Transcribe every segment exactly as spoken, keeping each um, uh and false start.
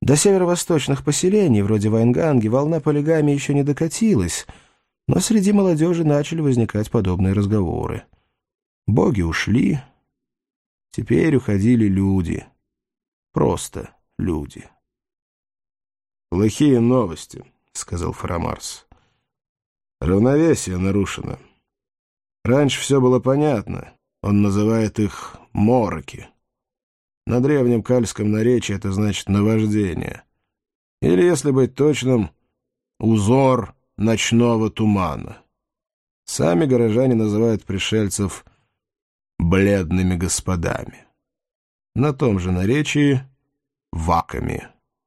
До северо-восточных поселений, вроде Вайнганги, волна полигамии еще не докатилась, но среди молодежи начали возникать подобные разговоры. Боги ушли, теперь уходили люди. Просто люди. «Плохие новости», — сказал Фарамарс. «Равновесие нарушено. Раньше все было понятно. Он называет их мороки. На древнем кальском наречии это значит наваждение. Или, если быть точным, узор ночного тумана. Сами горожане называют пришельцев бледными господами. На том же наречии ваками.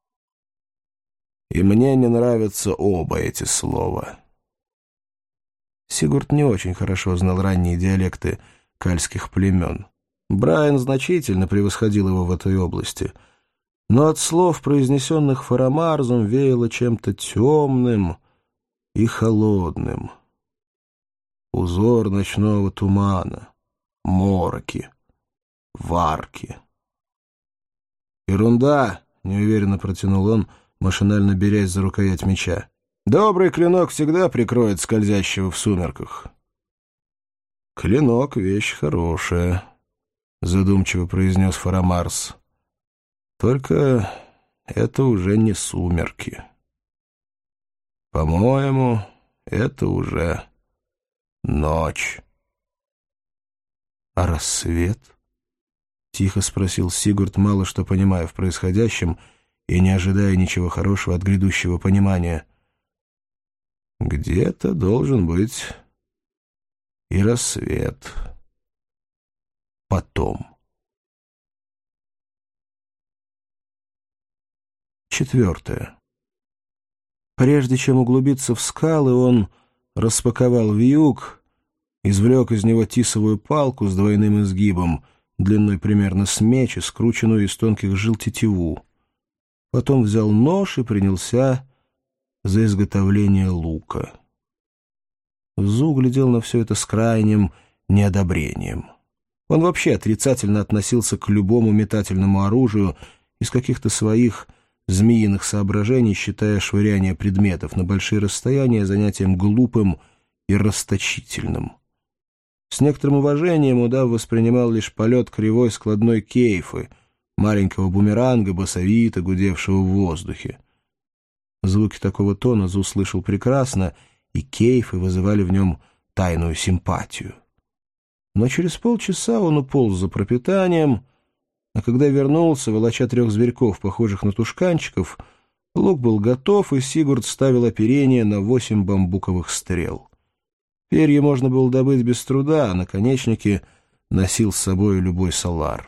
И мне не нравятся оба эти слова». Сигурд не очень хорошо знал ранние диалекты кальских племен. Брайан значительно превосходил его в этой области, но от слов, произнесенных Фарамарзом, веяло чем-то темным и холодным. Узор ночного тумана, мороки, варки. «Ерунда!» — неуверенно протянул он, машинально берясь за рукоять меча. «Добрый клинок всегда прикроет скользящего в сумерках». «Клинок — вещь хорошая», — задумчиво произнес Фарамарс. «Только это уже не сумерки. По-моему, это уже ночь». «А рассвет?» — тихо спросил Сигурд, мало что понимая в происходящем и не ожидая ничего хорошего от грядущего понимания. «Где-то должен быть и рассвет. Потом». Четвертое. Прежде чем углубиться в скалы, он распаковал вьюг, извлек из него тисовую палку с двойным изгибом, длиной примерно с меч, и скрученную из тонких жил тетиву. Потом взял нож и принялся за изготовление лука. Зу глядел на все это с крайним неодобрением. Он вообще отрицательно относился к любому метательному оружию из каких-то своих змеиных соображений, считая швыряние предметов на большие расстояния занятием глупым и расточительным. С некоторым уважением удав воспринимал лишь полет кривой складной кейфы, маленького бумеранга, басовито гудевшего в воздухе. Звуки такого тона Зу слышал прекрасно, и кейфы вызывали в нем тайную симпатию. Но через полчаса он уполз за пропитанием, а когда вернулся, волоча трех зверьков, похожих на тушканчиков, лук был готов, и Сигурд ставил оперение на восемь бамбуковых стрел. Перья можно было добыть без труда, а наконечники носил с собой любой салар.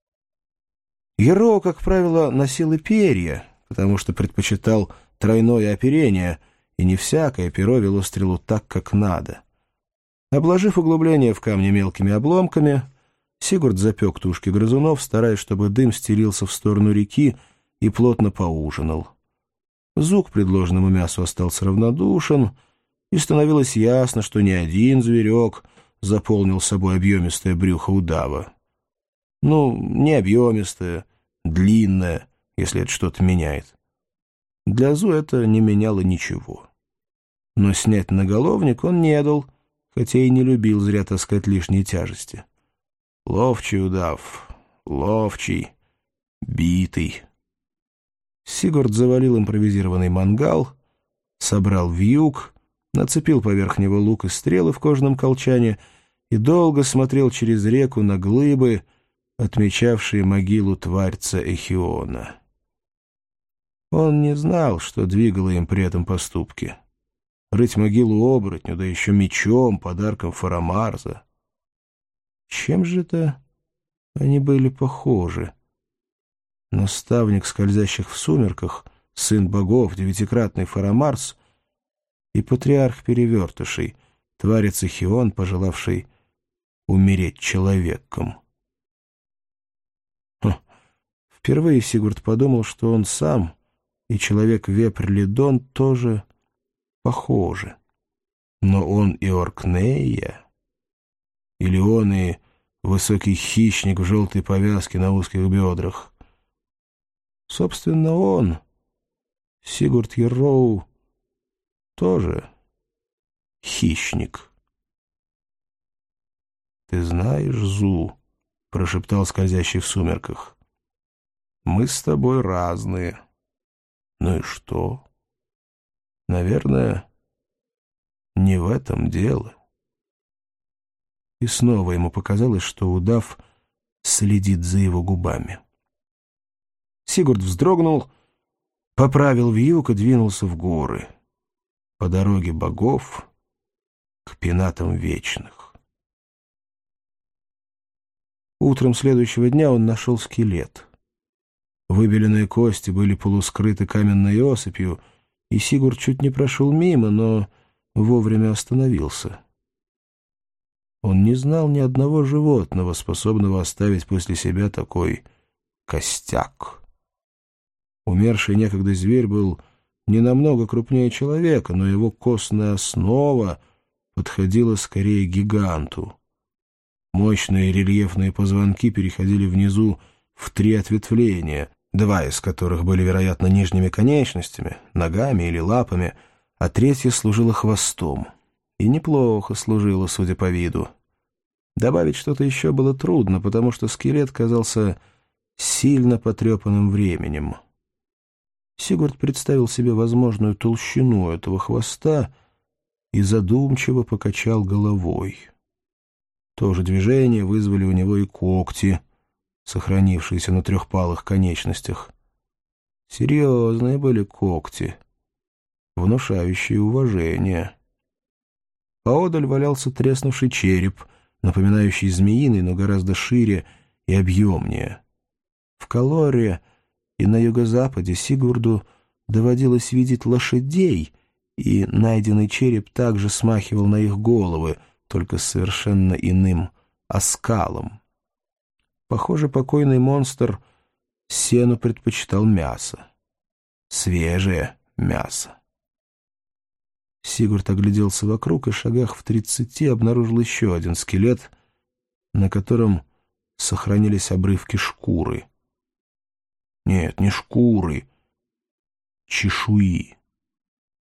Еро, как правило, носил и перья, потому что предпочитал тройное оперение, и не всякое перо вело стрелу так, как надо. Обложив углубление в камне мелкими обломками, Сигурд запек тушки грызунов, стараясь, чтобы дым стелился в сторону реки, и плотно поужинал. Зу к предложенному мясу остался равнодушен, и становилось ясно, что ни один зверек заполнил собой объемистое брюхо удава. Ну, не объемистое, длинное, если это что-то меняет. Для Зу это не меняло ничего. Но снять наголовник он не дал, хотя и не любил зря таскать лишние тяжести. Ловчий удав, ловчий, битый. Сигурд завалил импровизированный мангал, собрал вьюг, нацепил поверх него лук и стрелы в кожаном колчане и долго смотрел через реку на глыбы, отмечавшие могилу тварца Эхиона. Он не знал, что двигало им при этом поступке. Рыть могилу оборотню, да еще мечом, подарком Фарамарза. Чем же это они были похожи? Наставник скользящих в сумерках, сын богов, девятикратный Фарамарз, и патриарх перевертышей, тварец Эхион, пожелавший умереть человеком. Хм. Впервые Сигурд подумал, что он сам и человек-вепрь Лидон тоже похожи. Но он и Оркнея, или он и высокий хищник в желтой повязке на узких бедрах. Собственно, он, Сигурд Ярроу, тоже хищник. «Ты знаешь, Зу, — прошептал скользящий в сумерках, — мы с тобой разные. Ну и что? Наверное, не в этом дело». И снова ему показалось, что удав следит за его губами. Сигурд вздрогнул, поправил вьюг и двинулся в горы, по дороге богов к пенатам вечных. Утром следующего дня он нашел скелет. Выбеленные кости были полускрыты каменной осыпью, и Сигурд чуть не прошел мимо, но вовремя остановился. Он не знал ни одного животного, способного оставить после себя такой костяк. Умерший некогда зверь был не намного крупнее человека, но его костная основа подходила скорее гиганту. Мощные рельефные позвонки переходили внизу в три ответвления, два из которых были, вероятно, нижними конечностями, ногами или лапами, а третье служило хвостом. И неплохо служило, судя по виду. Добавить что-то еще было трудно, потому что скелет казался сильно потрепанным временем. Сигурд представил себе возможную толщину этого хвоста и задумчиво покачал головой. То же движение вызвали у него и когти, сохранившиеся на трехпалых конечностях. Серьезные были когти, внушающие уважение. Поодаль валялся треснувший череп, напоминающий змеиный, но гораздо шире и объемнее. В Калоре и на юго-западе Сигурду доводилось видеть лошадей, и найденный череп также смахивал на их головы, только с совершенно иным оскалом. Похоже, покойный монстр сену предпочитал мясо. Свежее мясо. Сигурд огляделся вокруг и шагах в тридцати обнаружил еще один скелет, на котором сохранились обрывки шкуры. Нет, не шкуры, чешуи.